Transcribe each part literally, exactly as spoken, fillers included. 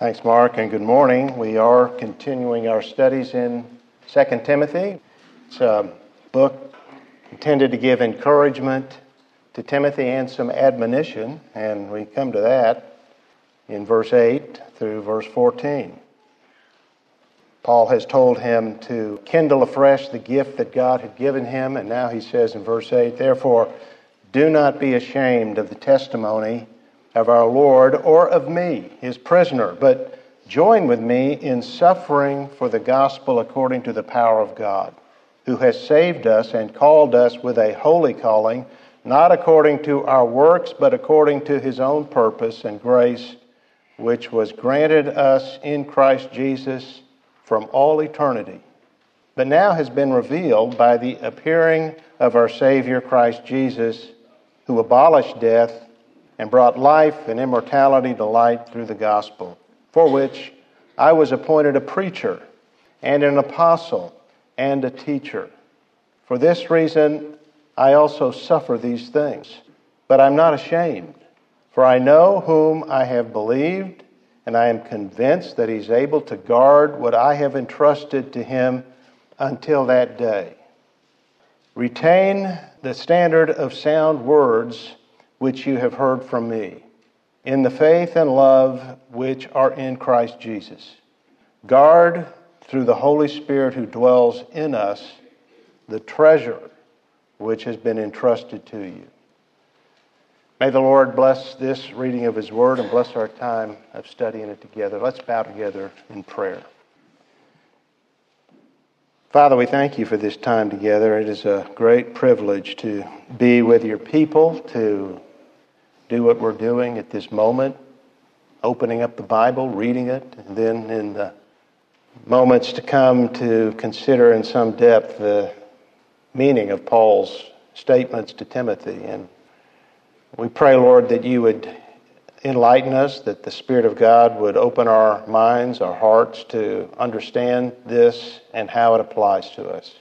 Thanks, Mark, and good morning. We are continuing our studies in Second Timothy. It's a book intended to give encouragement to Timothy and some admonition, and we come to that in verse eight through verse fourteen. Paul has told him to kindle afresh the gift that God had given him, and now he says in verse eight, "Therefore, do not be ashamed of the testimony of our Lord or of me, his prisoner, but join with me in suffering for the gospel according to the power of God, who has saved us and called us with a holy calling, not according to our works, but according to his own purpose and grace, which was granted us in Christ Jesus from all eternity, but now has been revealed by the appearing of our Savior Christ Jesus, who abolished death and brought life and immortality to light through the gospel, for which I was appointed a preacher and an apostle and a teacher. For this reason I also suffer these things, but I'm not ashamed, for I know whom I have believed, and I am convinced that he's able to guard what I have entrusted to him until that day. Retain the standard of sound words which you have heard from me, in the faith and love which are in Christ Jesus. Guard through the Holy Spirit who dwells in us the treasure which has been entrusted to you." May the Lord bless this reading of his word and bless our time of studying it together. Let's bow together in prayer. Father, we thank you for this time together. It is a great privilege to be with your people, to do what we're doing at this moment, opening up the Bible, reading it, and then in the moments to come to consider in some depth the meaning of Paul's statements to Timothy. And we pray, Lord, that you would enlighten us, that the Spirit of God would open our minds, our hearts to understand this and how it applies to us.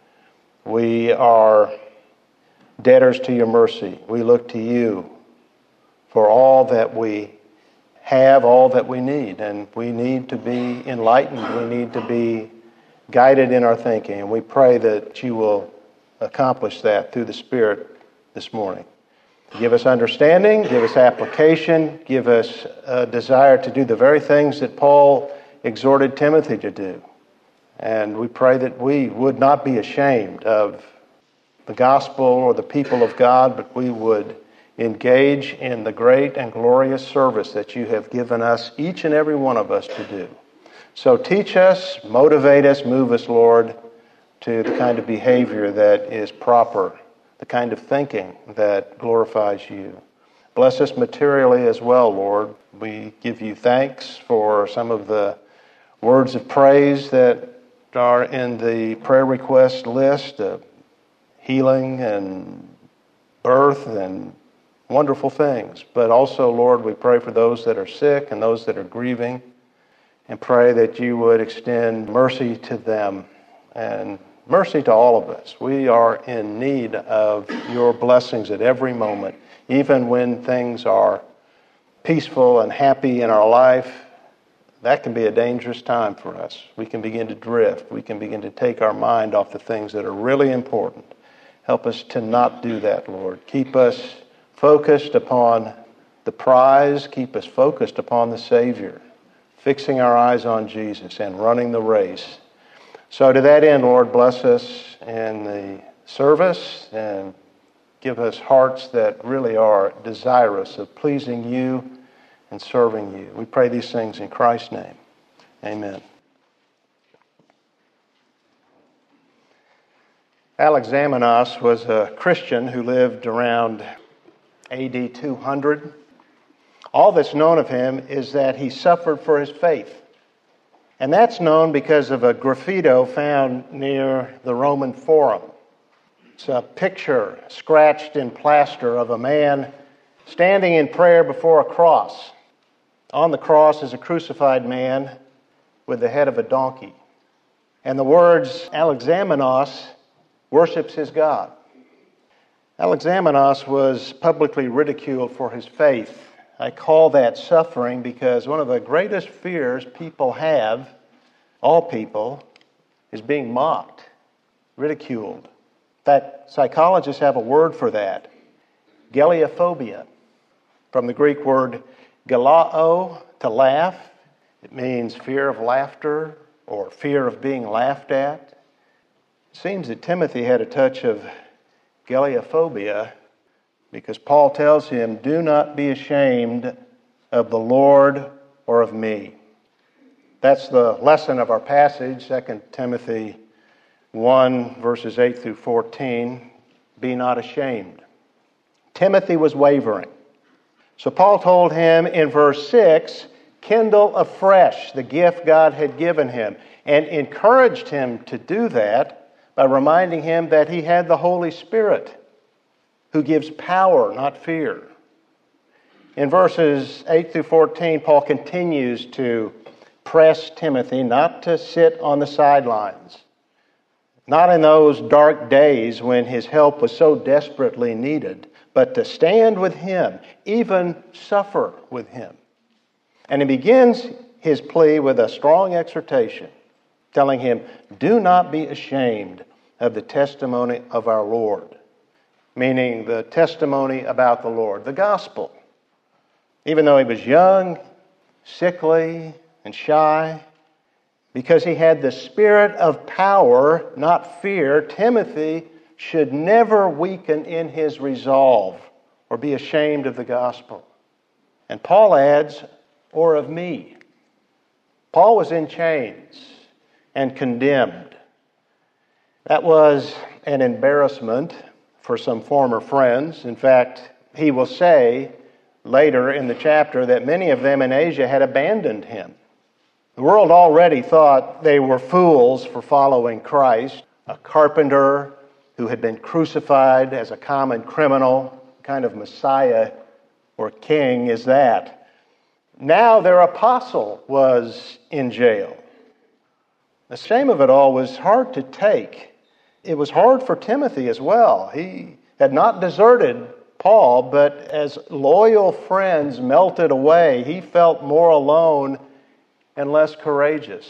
We are debtors to your mercy. We look to you for all that we have, all that we need. And we need to be enlightened. We need to be guided in our thinking. And we pray that you will accomplish that through the Spirit this morning. Give us understanding, give us application, give us a desire to do the very things that Paul exhorted Timothy to do. And we pray that we would not be ashamed of the gospel or the people of God, but we would engage in the great and glorious service that you have given us, each and every one of us, to do. So teach us, motivate us, move us, Lord, to the kind of behavior that is proper, the kind of thinking that glorifies you. Bless us materially as well, Lord. We give you thanks for some of the words of praise that are in the prayer request list, of healing and birth and wonderful things. But also, Lord, we pray for those that are sick and those that are grieving, and pray that you would extend mercy to them and mercy to all of us. We are in need of your blessings at every moment, even when things are peaceful and happy in our life. That can be a dangerous time for us. We can begin to drift. We can begin to take our mind off the things that are really important. Help us to not do that, Lord. Keep us focused upon the prize. Keep us focused upon the Savior, fixing our eyes on Jesus and running the race. So to that end, Lord, bless us in the service and give us hearts that really are desirous of pleasing you and serving you. We pray these things in Christ's name. Amen. Alexamenos was a Christian who lived around A D two hundred. All that's known of him is that he suffered for his faith. And that's known because of a graffito found near the Roman Forum. It's a picture scratched in plaster of a man standing in prayer before a cross. On the cross is a crucified man with the head of a donkey. And the words, "Alexamenos worships his God." Alexamenos was publicly ridiculed for his faith. I call that suffering because one of the greatest fears people have, all people, is being mocked, ridiculed. In fact, psychologists have a word for that, geliophobia, from the Greek word gelao, to laugh. It means fear of laughter or fear of being laughed at. It seems that Timothy had a touch of geliophobia because Paul tells him, do not be ashamed of the Lord or of me. That's the lesson of our passage, Second Timothy one, verses eight through fourteen. Be not ashamed. Timothy was wavering. So Paul told him in verse six, kindle afresh the gift God had given him, and encouraged him to do that by reminding him that he had the Holy Spirit, who gives power, not fear. In verses eight through fourteen, Paul continues to press Timothy not to sit on the sidelines, not in those dark days when his help was so desperately needed, but to stand with him, even suffer with him. And he begins his plea with a strong exhortation, telling him, do not be ashamed of the testimony of our Lord, meaning the testimony about the Lord, the gospel. Even though he was young, sickly, and shy, because he had the spirit of power, not fear, Timothy should never weaken in his resolve or be ashamed of the gospel. And Paul adds, or of me. Paul was in chains and condemned. That was an embarrassment for some former friends. In fact, he will say later in the chapter that many of them in Asia had abandoned him. The world already thought they were fools for following Christ, a carpenter who had been crucified as a common criminal. What kind of Messiah or king is that? Now their apostle was in jail. The shame of it all was hard to take. It was hard for Timothy as well. He had not deserted Paul, but as loyal friends melted away, he felt more alone and less courageous.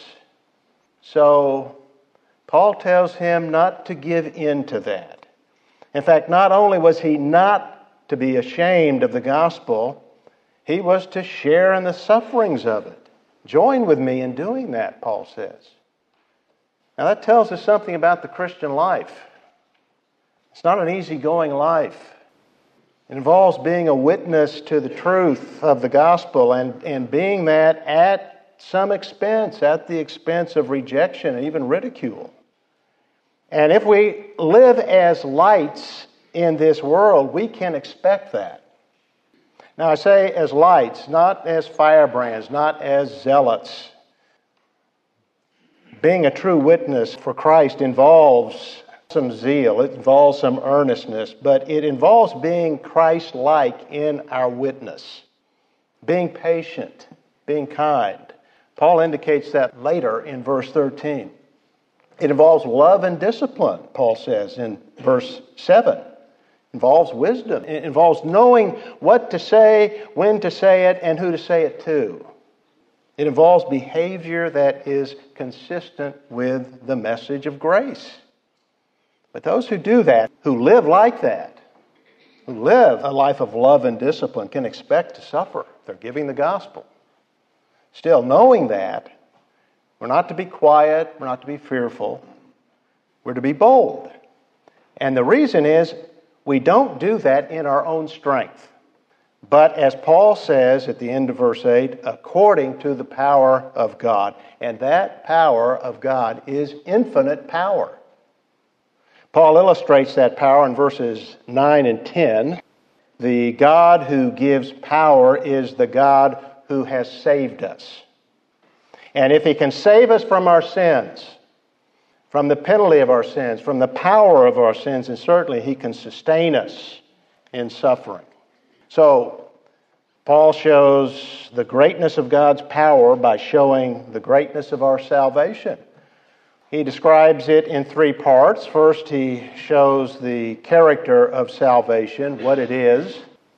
So Paul tells him not to give in to that. In fact, not only was he not to be ashamed of the gospel, he was to share in the sufferings of it. Join with me in doing that, Paul says. Now that tells us something about the Christian life. It's not an easygoing life. It involves being a witness to the truth of the gospel and, and being that at some expense, at the expense of rejection and even ridicule. And if we live as lights in this world, we can expect that. Now I say as lights, not as firebrands, not as zealots. Being a true witness for Christ involves some zeal, it involves some earnestness, but it involves being Christ-like in our witness, being patient, being kind. Paul indicates that later in verse thirteen. It involves love and discipline, Paul says in verse seven. It involves wisdom. It involves knowing what to say, when to say it, and who to say it to. It involves behavior that is consistent with the message of grace. But those who do that, who live like that, who live a life of love and discipline, can expect to suffer. They're giving the gospel. Still, knowing that, we're not to be quiet, we're not to be fearful, we're to be bold. And the reason is, we don't do that in our own strength. But as Paul says at the end of verse eight, according to the power of God. And that power of God is infinite power. Paul illustrates that power in verses nine and ten. The God who gives power is the God who has saved us. And if He can save us from our sins, from the penalty of our sins, from the power of our sins, and certainly He can sustain us in suffering. So, Paul shows the greatness of God's power by showing the greatness of our salvation. He describes it in three parts. First, he shows the character of salvation, what it is.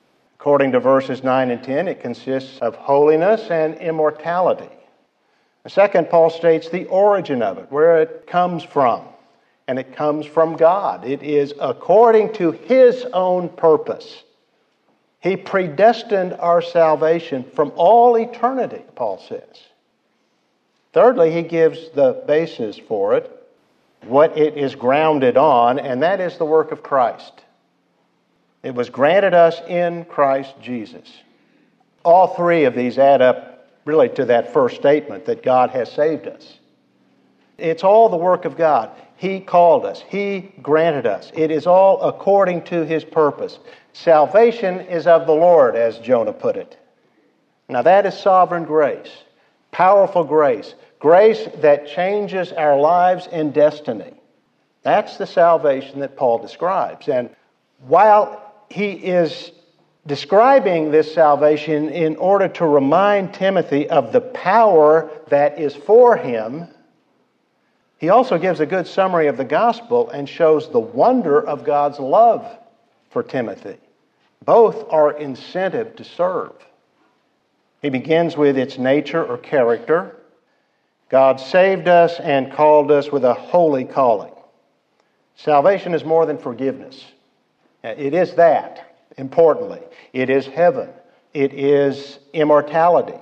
According to verses nine and ten, it consists of holiness and immortality. The second, Paul states the origin of it, where it comes from. And it comes from God. It is according to His own purpose. He predestined our salvation from all eternity, Paul says. Thirdly, he gives the basis for it, what it is grounded on, and that is the work of Christ. It was granted us in Christ Jesus. All three of these add up really to that first statement that God has saved us. It's all the work of God. He called us. He granted us. It is all according to His purpose. Salvation is of the Lord, as Jonah put it. Now that is sovereign grace, powerful grace, grace that changes our lives and destiny. That's the salvation that Paul describes. And while he is describing this salvation in order to remind Timothy of the power that is for him, he also gives a good summary of the gospel and shows the wonder of God's love for Timothy. Both are incentive to serve. He begins with its nature or character. God saved us and called us with a holy calling. Salvation is more than forgiveness. It is that, importantly. It is heaven. It is immortality.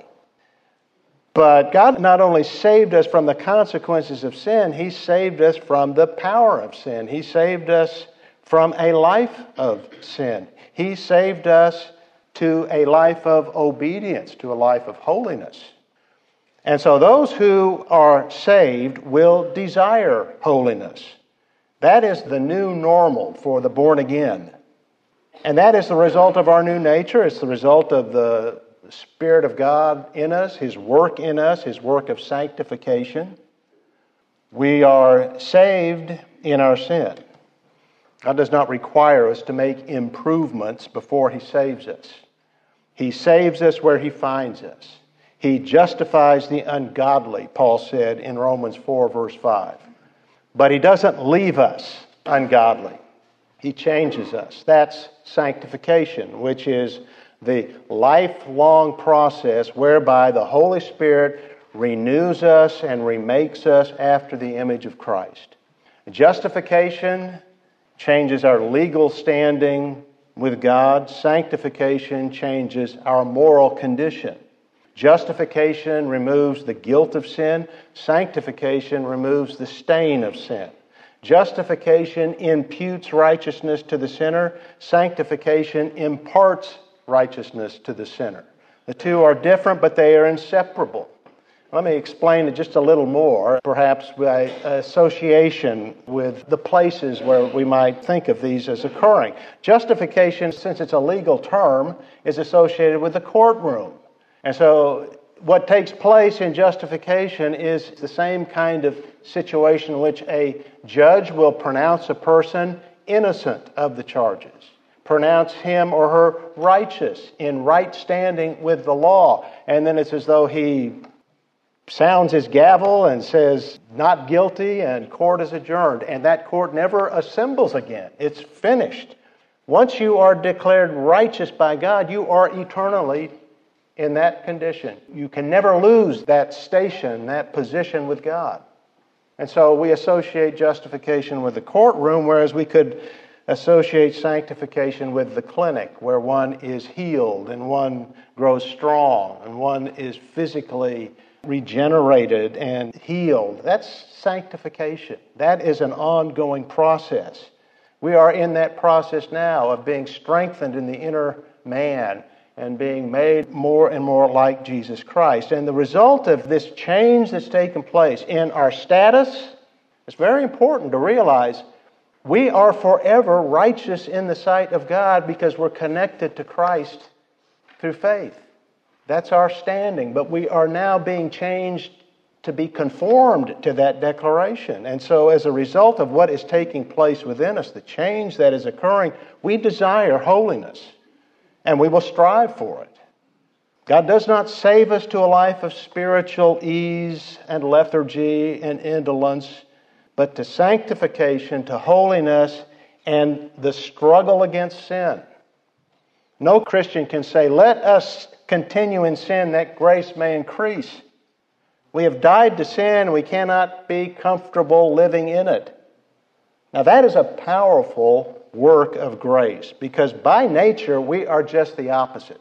But God not only saved us from the consequences of sin, He saved us from the power of sin. He saved us from a life of sin. He saved us to a life of obedience, to a life of holiness. And so those who are saved will desire holiness. That is the new normal for the born again. And that is the result of our new nature. It's the result of the Spirit of God in us, His work in us, His work of sanctification. We are saved in our sin. God does not require us to make improvements before He saves us. He saves us where He finds us. He justifies the ungodly, Paul said in Romans four, verse five. But He doesn't leave us ungodly. He changes us. That's sanctification, which is the lifelong process whereby the Holy Spirit renews us and remakes us after the image of Christ. Justification changes our legal standing with God. Sanctification changes our moral condition. Justification removes the guilt of sin. Sanctification removes the stain of sin. Justification imputes righteousness to the sinner. Sanctification imparts righteousness to the sinner. The two are different, but they are inseparable. Let me explain it just a little more, perhaps by association with the places where we might think of these as occurring. Justification, since it's a legal term, is associated with the courtroom. And so what takes place in justification is the same kind of situation in which a judge will pronounce a person innocent of the charges, pronounce him or her righteous, in right standing with the law. And then it's as though he sounds his gavel and says, not guilty, and court is adjourned. And that court never assembles again. It's finished. Once you are declared righteous by God, you are eternally in that condition. You can never lose that station, that position with God. And so we associate justification with the courtroom, whereas we could associate sanctification with the clinic, where one is healed and one grows strong and one is physically regenerated and healed. That's sanctification. That is an ongoing process. We are in that process now of being strengthened in the inner man and being made more and more like Jesus Christ. And the result of this change that's taken place in our status, it's very important to realize we are forever righteous in the sight of God because we're connected to Christ through faith. That's our standing. But we are now being changed to be conformed to that declaration. And so as a result of what is taking place within us, the change that is occurring, we desire holiness. And we will strive for it. God does not save us to a life of spiritual ease and lethargy and indolence, but to sanctification, to holiness, and the struggle against sin. No Christian can say, let us continue in sin that grace may increase. We have died to sin, we cannot be comfortable living in it. Now that is a powerful work of grace, because by nature we are just the opposite.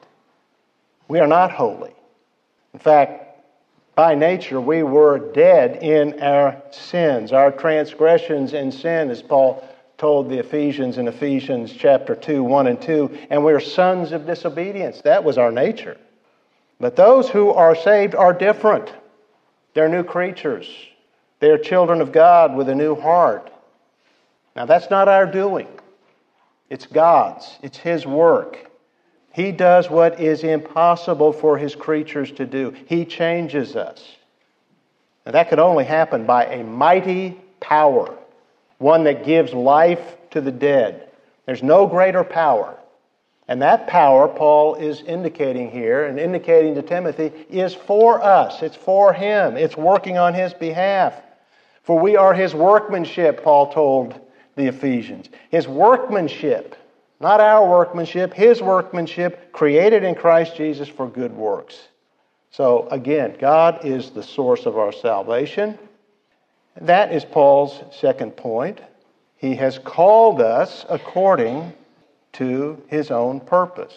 We are not holy. In fact, by nature we were dead in our sins, our transgressions and sin, as Paul told the Ephesians in Ephesians chapter two, one and two, and we are sons of disobedience. That was our nature. But those who are saved are different. They're new creatures. They're children of God with a new heart. Now that's not our doing. It's God's. It's His work. He does what is impossible for His creatures to do. He changes us. Now that could only happen by a mighty power, one that gives life to the dead. There's no greater power. And that power, Paul is indicating here and indicating to Timothy, is for us. It's for him. It's working on his behalf. For we are his workmanship, Paul told the Ephesians. His workmanship, not our workmanship, his workmanship, created in Christ Jesus for good works. So again, God is the source of our salvation. That is Paul's second point. He has called us according to his own purpose.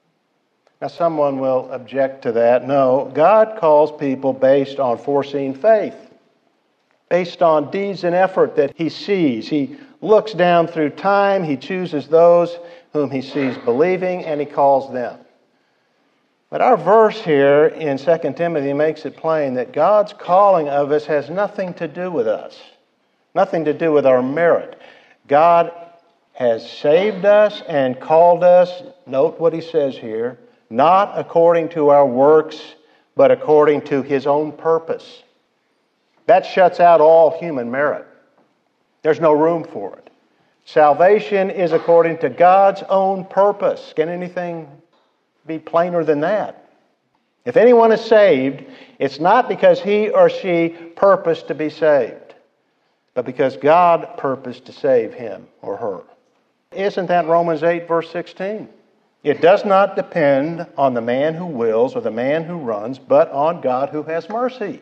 Now someone will object to that. No, God calls people based on foreseen faith, based on deeds and effort that he sees. He looks down through time, he chooses those whom he sees believing, and he calls them. But our verse here in Second Timothy makes it plain that God's calling of us has nothing to do with us, nothing to do with our merit. God has saved us and called us, note what he says here, not according to our works, but according to his own purpose. That shuts out all human merit. There's no room for it. Salvation is according to God's own purpose. Can anything be plainer than that? If anyone is saved, it's not because he or she purposed to be saved, but because God purposed to save him or her. Isn't that Romans eight, verse sixteen? It does not depend on the man who wills or the man who runs, but on God who has mercy.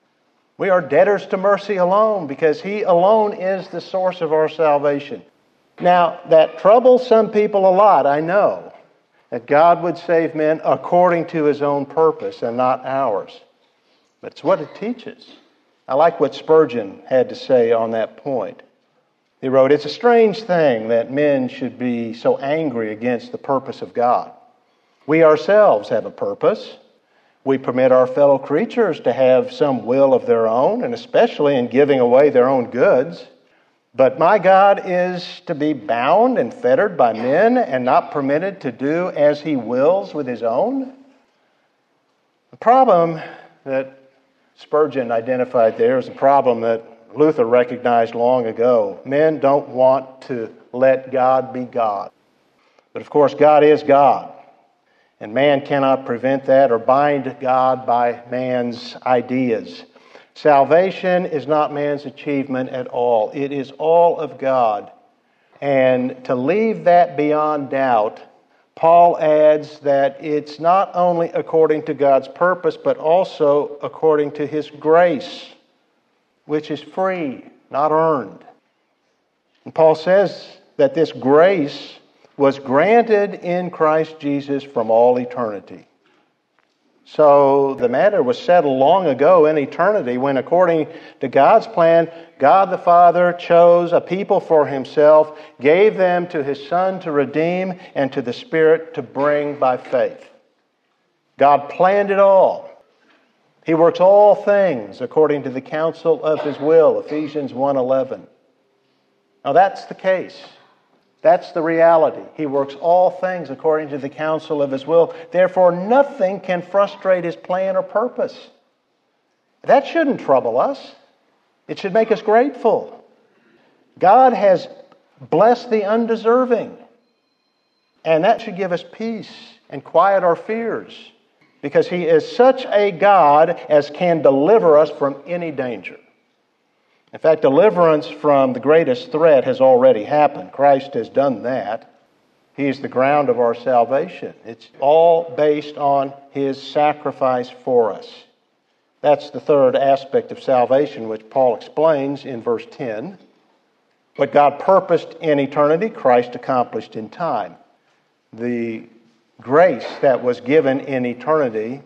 We are debtors to mercy alone because he alone is the source of our salvation. Now, that troubles some people a lot, I know, that God would save men according to his own purpose and not ours. But it's what it teaches. I like what Spurgeon had to say on that point. He wrote, "It's a strange thing that men should be so angry against the purpose of God. We ourselves have a purpose. We permit our fellow creatures to have some will of their own, and especially in giving away their own goods. But my God is to be bound and fettered by men and not permitted to do as he wills with his own?" The problem that Spurgeon identified there is a problem that Luther recognized long ago. Men don't want to let God be God. But of course, God is God. And man cannot prevent that or bind God by man's ideas. Salvation is not man's achievement at all. It is all of God. And to leave that beyond doubt, Paul adds that it's not only according to God's purpose, but also according to his grace, which is free, not earned. And Paul says that this grace was granted in Christ Jesus from all eternity. So the matter was settled long ago in eternity when, according to God's plan, God the Father chose a people for himself, gave them to his Son to redeem, and to the Spirit to bring by faith. God planned it all. He works all things according to the counsel of his will, Ephesians one eleven. Now that's the case. That's the reality. He works all things according to the counsel of his will. Therefore, nothing can frustrate his plan or purpose. That shouldn't trouble us. It should make us grateful. God has blessed the undeserving. And that should give us peace and quiet our fears, because he is such a God as can deliver us from any danger. In fact, deliverance from the greatest threat has already happened. Christ has done that. He is the ground of our salvation. It's all based on His sacrifice for us. That's the third aspect of salvation, which Paul explains in verse ten. What God purposed in eternity, Christ accomplished in time. The grace that was given in eternity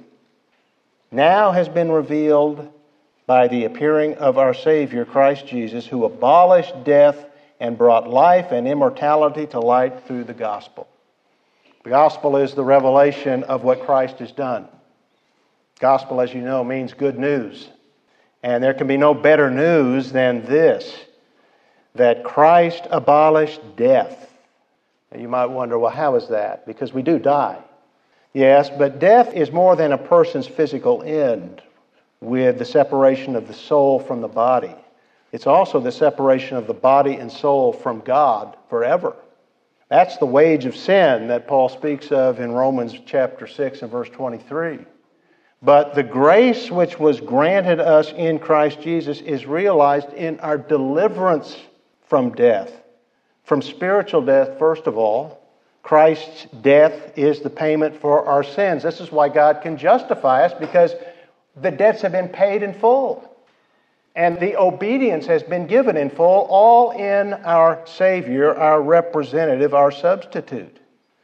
now has been revealed by the appearing of our Savior, Christ Jesus, who abolished death and brought life and immortality to light through the gospel. The gospel is the revelation of what Christ has done. Gospel, as you know, means good news. And there can be no better news than this, that Christ abolished death. And you might wonder, well, how is that? Because we do die. Yes, but death is more than a person's physical end with the separation of the soul from the body. It's also the separation of the body and soul from God forever. That's the wage of sin that Paul speaks of in Romans chapter six and verse twenty-three. But the grace which was granted us in Christ Jesus is realized in our deliverance from death. From spiritual death, first of all. Christ's death is the payment for our sins. This is why God can justify us, because the debts have been paid in full. And the obedience has been given in full, all in our Savior, our representative, our substitute.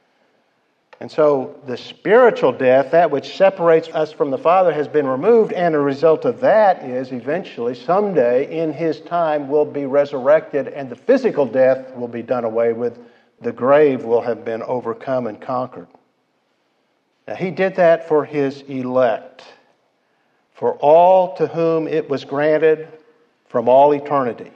And so the spiritual death, that which separates us from the Father, has been removed, and a result of that is eventually, someday, in His time, will be resurrected, and the physical death will be done away with. The grave will have been overcome and conquered. Now, He did that for His elect, for all to whom it was granted from all eternity.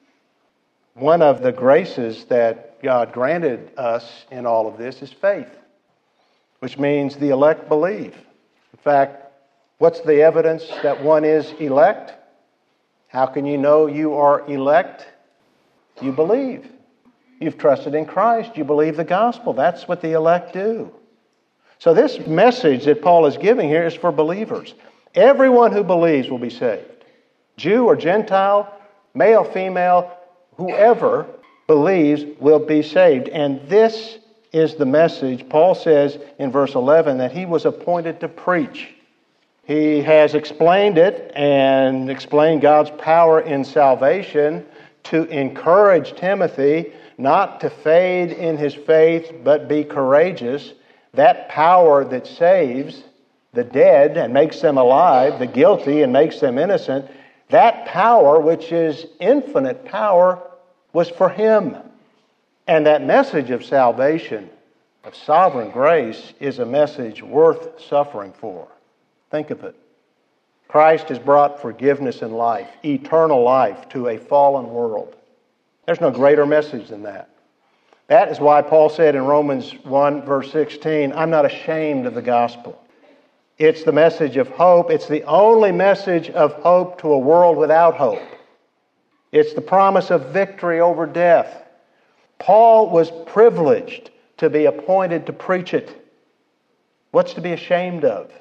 One of the graces that God granted us in all of this is faith, which means the elect believe. In fact, what's the evidence that one is elect? How can you know you are elect? You believe. You've trusted in Christ. You believe the gospel. That's what the elect do. So this message that Paul is giving here is for believers. Everyone who believes will be saved. Jew or Gentile, male, female, whoever believes will be saved. And this is the message. Paul says in verse eleven that he was appointed to preach. He has explained it and explained God's power in salvation to encourage Timothy not to fade in his faith, but be courageous. That power that saves the dead and makes them alive, the guilty and makes them innocent, that power, which is infinite power, was for him. And that message of salvation, of sovereign grace, is a message worth suffering for. Think of it. Christ has brought forgiveness and life, eternal life, to a fallen world. There's no greater message than that. That is why Paul said in Romans one, verse sixteen, I'm not ashamed of the gospel. It's the message of hope. It's the only message of hope to a world without hope. It's the promise of victory over death. Paul was privileged to be appointed to preach it. What's to be ashamed of?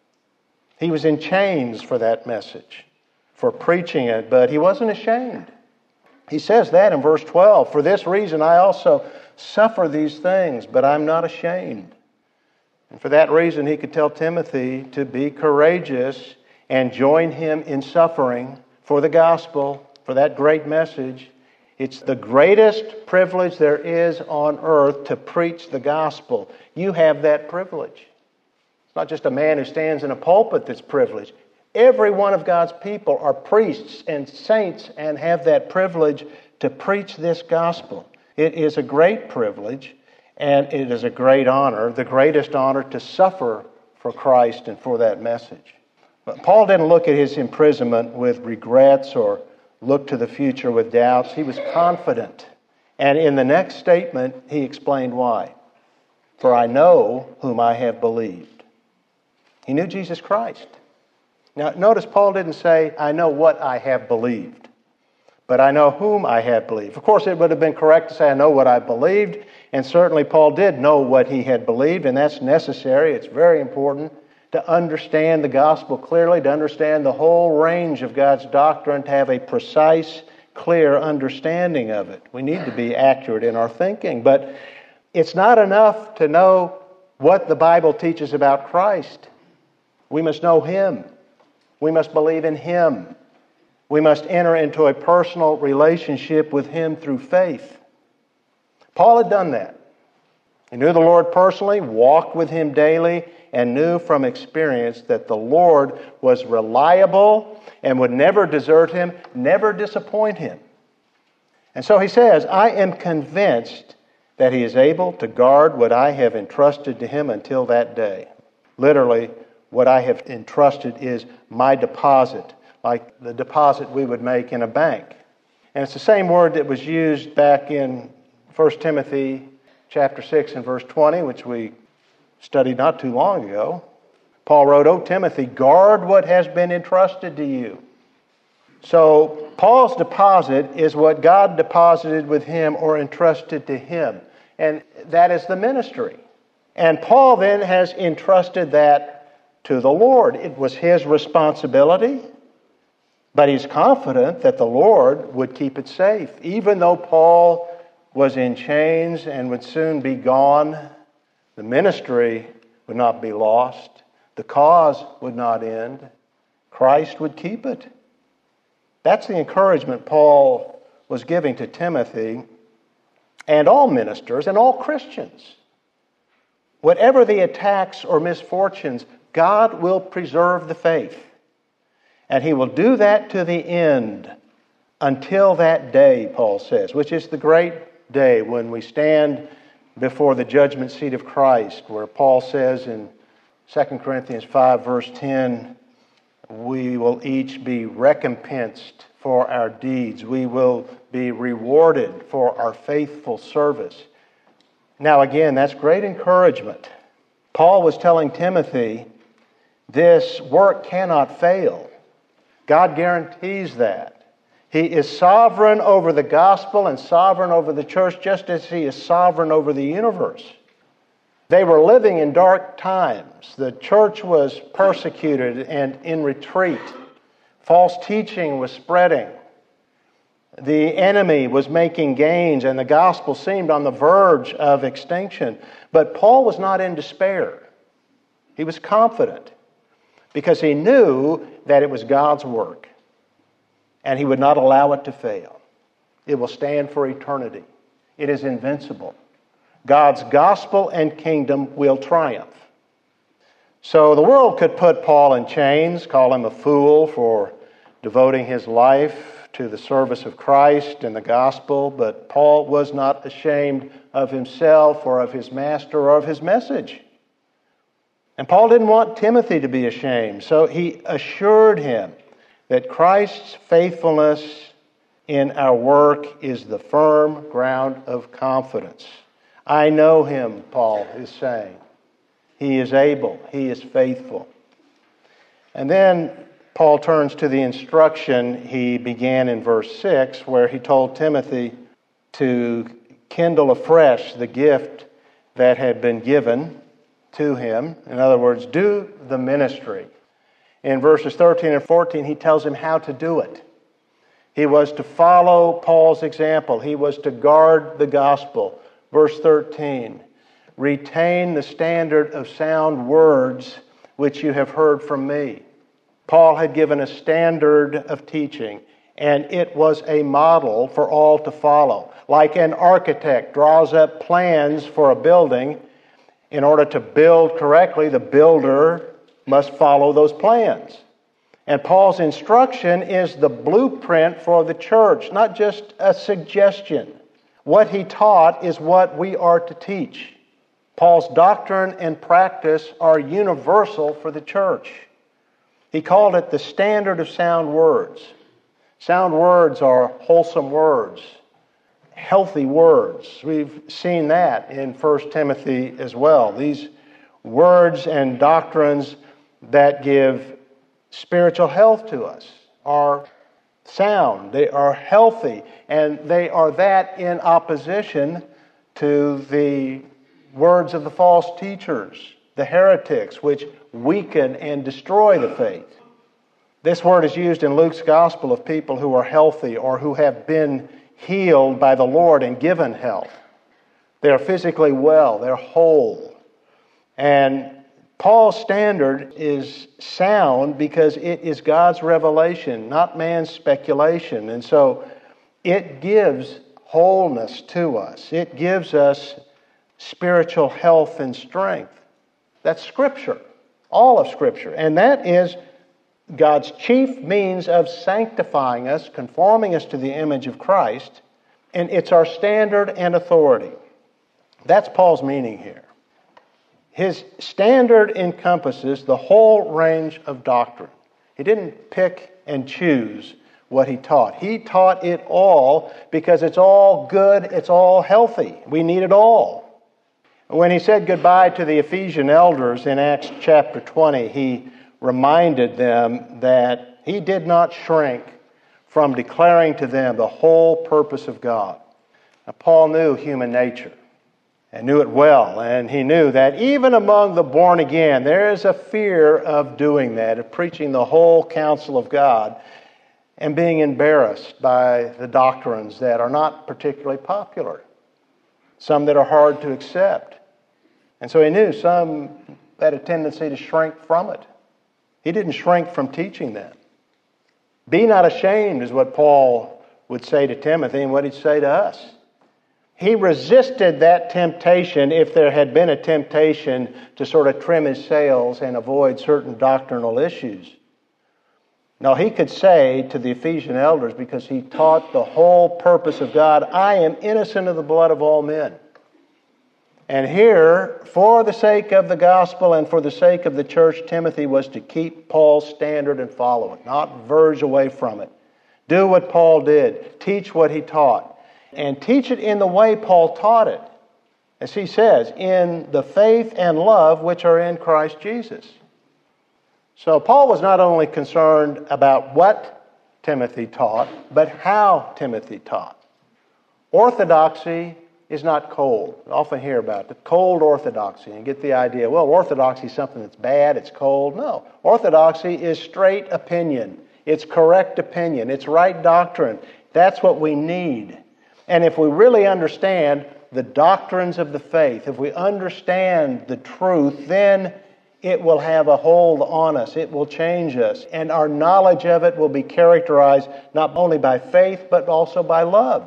He was in chains for that message, for preaching it, but he wasn't ashamed. He says that in verse twelve, for this reason I also suffer these things, but I'm not ashamed. And for that reason he could tell Timothy to be courageous and join him in suffering for the gospel, for that great message. It's the greatest privilege there is on earth to preach the gospel. You have that privilege. It's not just a man who stands in a pulpit that's privileged. Every one of God's people are priests and saints and have that privilege to preach this gospel. It is a great privilege and it is a great honor, the greatest honor to suffer for Christ and for that message. But Paul didn't look at his imprisonment with regrets or look to the future with doubts. He was confident. And in the next statement, he explained why. For I know whom I have believed. He knew Jesus Christ. Now, notice Paul didn't say, I know what I have believed, but I know whom I have believed. Of course, it would have been correct to say, I know what I believed, and certainly Paul did know what he had believed, and that's necessary. It's very important to understand the gospel clearly, to understand the whole range of God's doctrine, to have a precise, clear understanding of it. We need to be accurate in our thinking, but It's not enough to know what the Bible teaches about Christ. We must know Him. We must believe in Him. We must enter into a personal relationship with Him through faith. Paul had done that. He knew the Lord personally, walked with Him daily, and knew from experience that the Lord was reliable and would never desert him, never disappoint him. And so he says, I am convinced that He is able to guard what I have entrusted to Him until that day. Literally, what I have entrusted is my deposit, like the deposit we would make in a bank. And it's the same word that was used back in First Timothy chapter six and verse twenty, which we studied not too long ago. Paul wrote, O Timothy, guard what has been entrusted to you. So Paul's deposit is what God deposited with him or entrusted to him. And that is the ministry. And Paul then has entrusted that to the Lord. It was his responsibility, but he's confident that the Lord would keep it safe. Even though Paul was in chains and would soon be gone, the ministry would not be lost. The cause would not end. Christ would keep it. That's the encouragement Paul was giving to Timothy and all ministers and all Christians. Whatever the attacks or misfortunes, God will preserve the faith. And He will do that to the end, until that day, Paul says, which is the great day when we stand before the judgment seat of Christ, where Paul says in Second Corinthians five, verse ten, we will each be recompensed for our deeds. We will be rewarded for our faithful service. Now again, that's great encouragement. Paul was telling Timothy, this work cannot fail. God guarantees that. He is sovereign over the gospel and sovereign over the church, just as He is sovereign over the universe. They were living in dark times. The church was persecuted and in retreat. False teaching was spreading. The enemy was making gains, and the gospel seemed on the verge of extinction. But Paul was not in despair. He was confident because he knew that it was God's work, and He would not allow it to fail. It will stand for eternity. It is invincible. God's gospel and kingdom will triumph. So the world could put Paul in chains, call him a fool for devoting his life to the service of Christ and the gospel, but Paul was not ashamed of himself or of his master or of his message. And Paul didn't want Timothy to be ashamed, so he assured him that Christ's faithfulness in our work is the firm ground of confidence. I know Him, Paul is saying. He is able. He is faithful. And then Paul turns to the instruction he began in verse six, where he told Timothy to kindle afresh the gift that had been given to him. In other words, do the ministry. In verses thirteen and fourteen, he tells him how to do it. He was to follow Paul's example. He was to guard the gospel. Verse thirteen, retain the standard of sound words which you have heard from me. Paul had given a standard of teaching, and it was a model for all to follow. Like an architect draws up plans for a building, in order to build correctly, the builder must follow those plans. And Paul's instruction is the blueprint for the church, not just a suggestion. What he taught is what we are to teach. Paul's doctrine and practice are universal for the church. He called it the standard of sound words. Sound words are wholesome words, healthy words. We've seen that in First Timothy as well. These words and doctrines that give spiritual health to us are sound, they are healthy, and they are that in opposition to the words of the false teachers, the heretics, which weaken and destroy the faith. This word is used in Luke's gospel of people who are healthy or who have been healed by the Lord and given health. They're physically well. They're whole. And Paul's standard is sound because it is God's revelation, not man's speculation. And so it gives wholeness to us. It gives us spiritual health and strength. That's Scripture, all of Scripture. And that is God's chief means of sanctifying us, conforming us to the image of Christ, and it's our standard and authority. That's Paul's meaning here. His standard encompasses the whole range of doctrine. He didn't pick and choose what he taught. He taught it all because it's all good, it's all healthy. We need it all. When he said goodbye to the Ephesian elders in Acts chapter twenty, he reminded them that he did not shrink from declaring to them the whole purpose of God. Now, Paul knew human nature and knew it well, and he knew that even among the born again, there is a fear of doing that, of preaching the whole counsel of God and being embarrassed by the doctrines that are not particularly popular, some that are hard to accept. And so he knew some had a tendency to shrink from it. He didn't shrink from teaching them. Be not ashamed is what Paul would say to Timothy and what he'd say to us. He resisted that temptation if there had been a temptation to sort of trim his sails and avoid certain doctrinal issues. No, he could say to the Ephesian elders, because he taught the whole purpose of God, I am innocent of the blood of all men. And here, for the sake of the gospel and for the sake of the church, Timothy was to keep Paul's standard and follow it, not verge away from it. Do what Paul did. Teach what he taught. And teach it in the way Paul taught it. As he says, in the faith and love which are in Christ Jesus. So Paul was not only concerned about what Timothy taught, but how Timothy taught. Orthodoxy is not cold. I often hear about the cold orthodoxy and get the idea, well, orthodoxy is something that's bad, it's cold. No, orthodoxy is straight opinion. It's correct opinion. It's right doctrine. That's what we need. And if we really understand the doctrines of the faith, if we understand the truth, then it will have a hold on us. It will change us. And our knowledge of it will be characterized not only by faith, but also by love.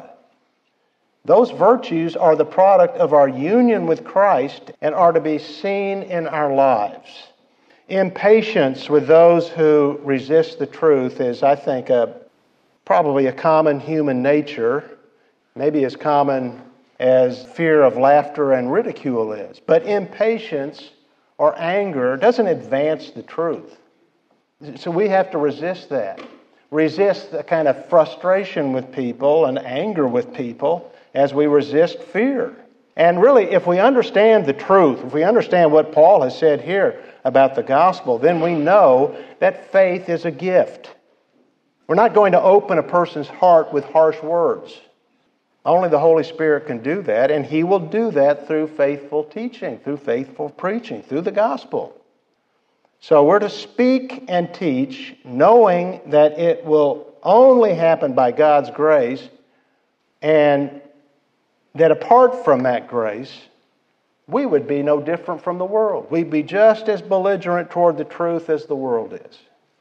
Those virtues are the product of our union with Christ and are to be seen in our lives. Impatience with those who resist the truth is, I think, a, probably a common human nature, maybe as common as fear of laughter and ridicule is. But impatience or anger doesn't advance the truth. So we have to resist that. Resist the kind of frustration with people and anger with people as we resist fear. And really, if we understand the truth, if we understand what Paul has said here about the gospel, then we know that faith is a gift. We're not going to open a person's heart with harsh words. Only the Holy Spirit can do that, and He will do that through faithful teaching, through faithful preaching, through the gospel. So we're to speak and teach, knowing that it will only happen by God's grace, and that apart from that grace, we would be no different from the world. We'd be just as belligerent toward the truth as the world is.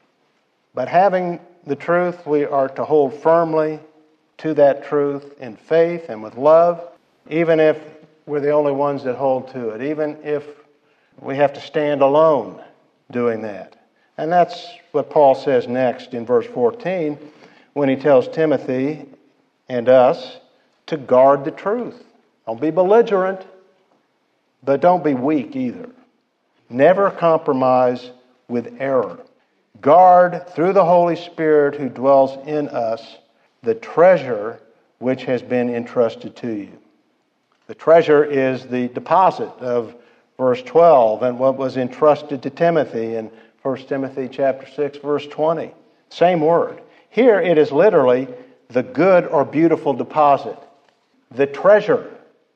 But having the truth, we are to hold firmly to that truth in faith and with love, even if we're the only ones that hold to it, even if we have to stand alone doing that. And that's what Paul says next in verse fourteen when he tells Timothy and us to guard the truth. Don't be belligerent, but don't be weak either. Never compromise with error. Guard through the Holy Spirit who dwells in us the treasure which has been entrusted to you. The treasure is the deposit of verse twelve and what was entrusted to Timothy in First Timothy chapter six, verse twenty. Same word. Here it is literally the good or beautiful deposit. The treasure.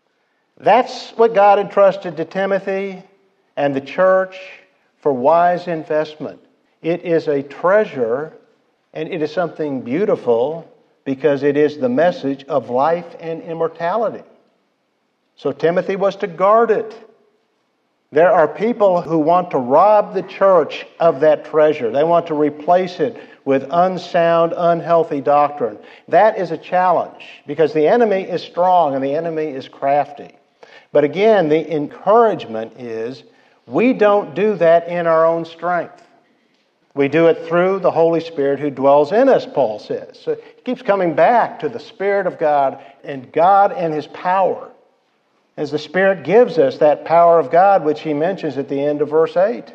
That's what God entrusted to Timothy and the church for wise investment. It is a treasure, and it is something beautiful because it is the message of life and immortality. So Timothy was to guard it. There are people who want to rob the church of that treasure. They want to replace it with unsound, unhealthy doctrine. That is a challenge because the enemy is strong and the enemy is crafty. But again, the encouragement is we don't do that in our own strength. We do it through the Holy Spirit who dwells in us, Paul says. So he keeps coming back to the Spirit of God and God and His power. As the Spirit gives us that power of God, which he mentions at the end of verse eight.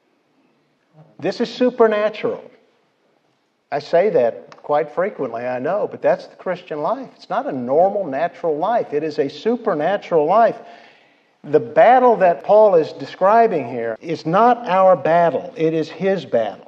This is supernatural. I say that quite frequently, I know, but that's the Christian life. It's not a normal, natural life. It is a supernatural life. The battle that Paul is describing here is not our battle. It is his battle.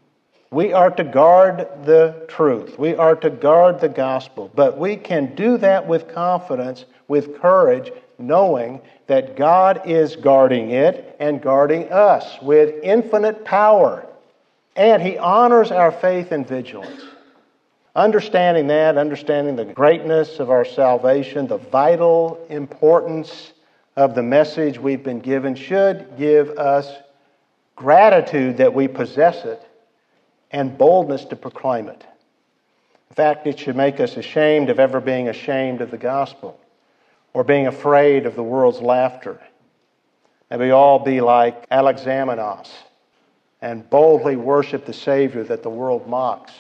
We are to guard the truth. We are to guard the gospel. But we can do that with confidence, with courage, knowing that God is guarding it and guarding us with infinite power. And He honors our faith and vigilance. Understanding that, understanding the greatness of our salvation, the vital importance of the message we've been given should give us gratitude that we possess it and boldness to proclaim it. In fact, it should make us ashamed of ever being ashamed of the gospel or being afraid of the world's laughter. May we all be like Alexamenos and boldly worship the Savior that the world mocks.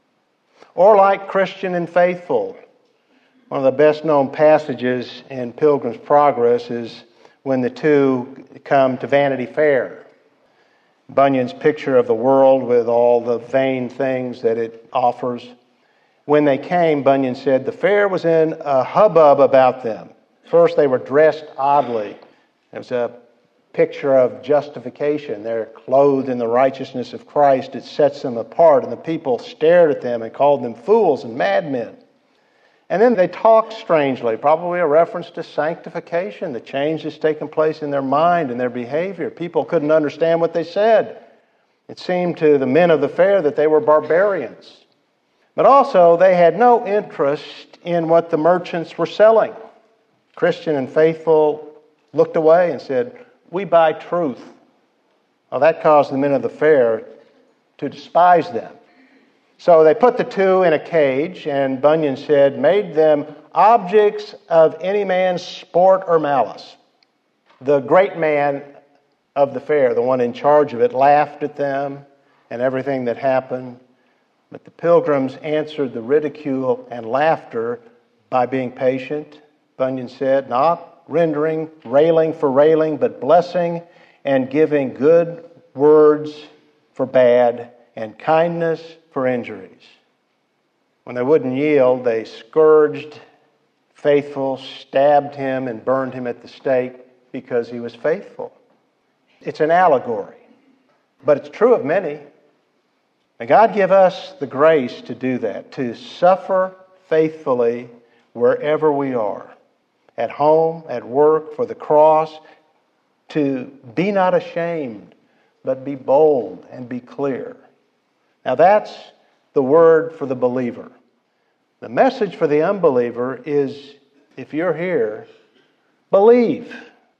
Or like Christian and Faithful. One of the best known passages in Pilgrim's Progress is when the two come to Vanity Fair. Bunyan's picture of the world with all the vain things that it offers. When they came, Bunyan said, the fair was in a hubbub about them. First, they were dressed oddly. It was a picture of justification. They're clothed in the righteousness of Christ. It sets them apart. And the people stared at them and called them fools and madmen. And then they talked strangely, probably a reference to sanctification, the change that's taken place in their mind and their behavior. People couldn't understand what they said. It seemed to the men of the fair that they were barbarians. But also, they had no interest in what the merchants were selling. Christian and Faithful looked away and said, we buy truth. Well, that caused the men of the fair to despise them. So they put the two in a cage, and Bunyan said, made them objects of any man's sport or malice. The great man of the fair, the one in charge of it, laughed at them and everything that happened. But the pilgrims answered the ridicule and laughter by being patient. Bunyan said, not rendering railing for railing, but blessing and giving good words for bad and kindness for injuries. When they wouldn't yield, they scourged Faithful, stabbed him, and burned him at the stake because he was faithful. It's an allegory, but it's true of many. And God give us the grace to do that, to suffer faithfully wherever we are, at home, at work, for the cross, to be not ashamed, but be bold and be clear. Now that's the word for the believer. The message for the unbeliever is, if you're here, believe.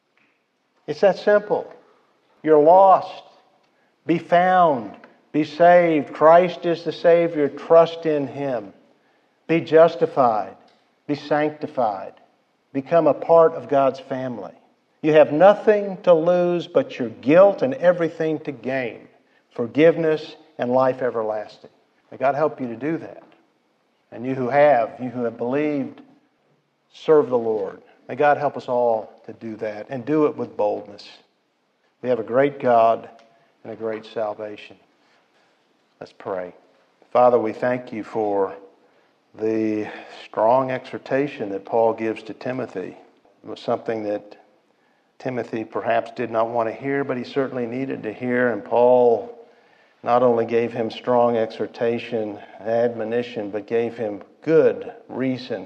It's that simple. You're lost. Be found. Be saved. Christ is the Savior. Trust in Him. Be justified. Be sanctified. Become a part of God's family. You have nothing to lose but your guilt and everything to gain. Forgiveness and life everlasting. May God help you to do that. And you who have, you who have believed, serve the Lord. May God help us all to do that and do it with boldness. We have a great God and a great salvation. Let's pray. Father, we thank you for the strong exhortation that Paul gives to Timothy. It was something that Timothy perhaps did not want to hear, but he certainly needed to hear. And Paul not only gave him strong exhortation, admonition, but gave him good reason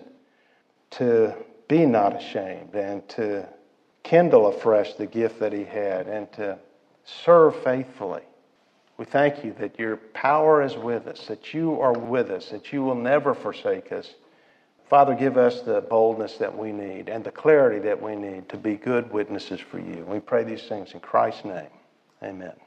to be not ashamed and to kindle afresh the gift that he had and to serve faithfully. We thank you that your power is with us, that you are with us, that you will never forsake us, Father, give us the boldness that we need and the clarity that we need to be good witnesses for you. We pray these things in Christ's name. Amen.